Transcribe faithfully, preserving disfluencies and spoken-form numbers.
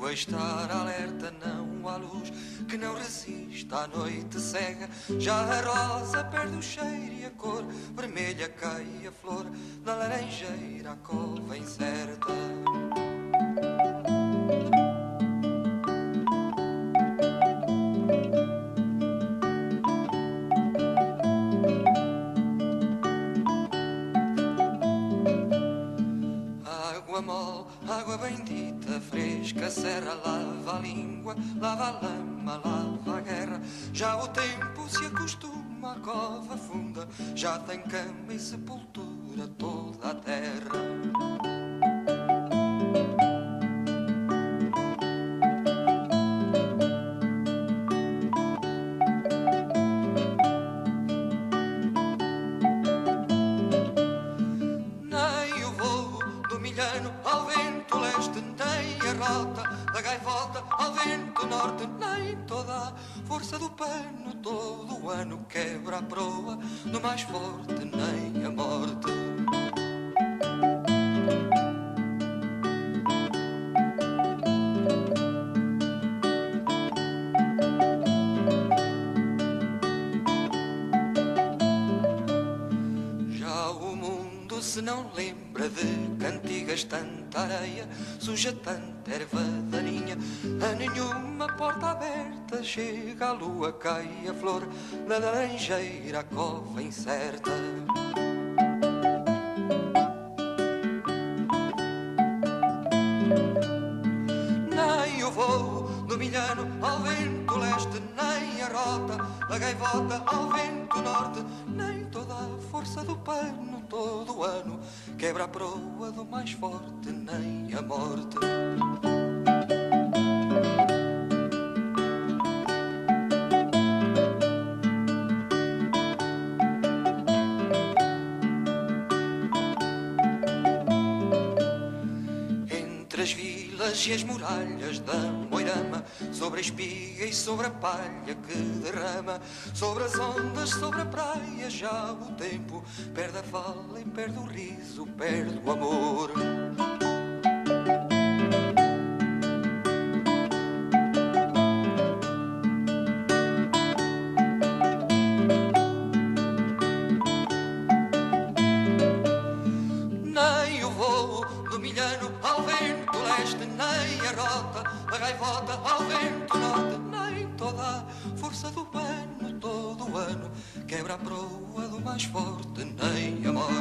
a estar alerta, não há luz que não resista à noite cega. Já a rosa perde o cheiro e a cor, vermelha cai a flor da laranjeira, a cova incerta. Água mole, água bendita, fresca, serra, lava a língua, lava a lama, lava a guerra. Já o tempo se acostuma à cova funda, já tem cama e sepultura toda a terra. Ao vento leste, nem a rota da gaivota, ao vento norte, nem toda a força do pano. Todo o ano quebra a proa do mais forte, nem a morte. Já o mundo se não lembra de cantigas, tanta areia, suja tanta erva daninha. A nenhuma porta aberta chega a lua, cai a flor da laranjeira, a cova incerta. Nem o voo do milhano ao vento leste, nem a rota da gaivota ao vento norte, nem toda a força do pano. Todo o ano quebra a proa do mais forte, nem a morte. Entre as vilas e as muralhas da Moirama, sobre a espiga e sobre a palha que derrama, sobre as ondas, sobre a praia, já o tempo perde a fala e perde o riso, perde o amor. Nem o voo do milhano ao vento leste, nem a rota da gaivota ao vento norte, nem toda a força do pano. Todo o ano quebra a proa do mais forte, nem a morte.